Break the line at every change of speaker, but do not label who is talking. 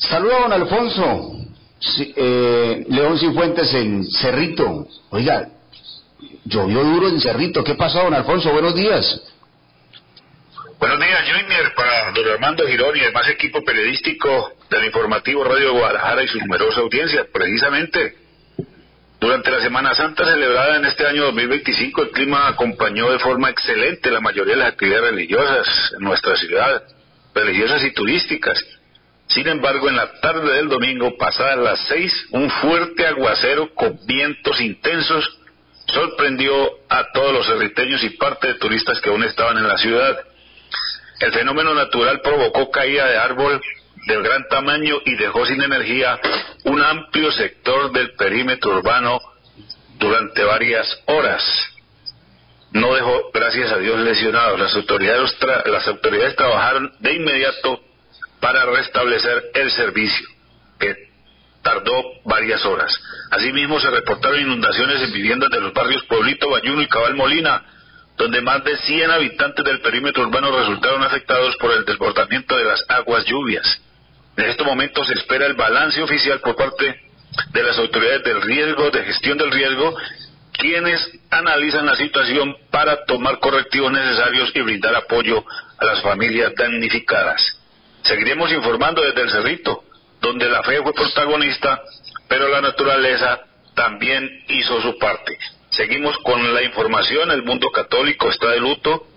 Saluda a don Alfonso León Cifuentes en Cerrito. Oiga, llovió duro en Cerrito. ¿Qué pasó, don Alfonso? Buenos días.
Buenos días, Junior, para don Armando Girón y demás equipo periodístico del informativo Radio Guadalajara y su numerosa audiencia. Precisamente, durante la Semana Santa celebrada en este año 2025, el clima acompañó de forma excelente la mayoría de las actividades religiosas en nuestra ciudad, religiosas y turísticas. Sin embargo, en la tarde del domingo, pasadas las 6, un fuerte aguacero con vientos intensos sorprendió a todos los cerriteños y parte de turistas que aún estaban en la ciudad. El fenómeno natural provocó caída de árbol de gran tamaño y dejó sin energía un amplio sector del perímetro urbano durante varias horas. No dejó, gracias a Dios, lesionados. Las autoridades trabajaron de inmediato para restablecer el servicio, que tardó varias horas. Asimismo, se reportaron inundaciones en viviendas de los barrios Pueblito, Bayuno y Cabal Molina, donde más de 100 habitantes del perímetro urbano resultaron afectados por el desbordamiento de las aguas lluvias. En estos momentos se espera el balance oficial por parte de las autoridades del riesgo, de gestión del riesgo, quienes analizan la situación para tomar correctivos necesarios y brindar apoyo a las familias damnificadas. Seguiremos informando desde el Cerrito, donde la fe fue protagonista, pero la naturaleza también hizo su parte. Seguimos con la información. El mundo católico está de luto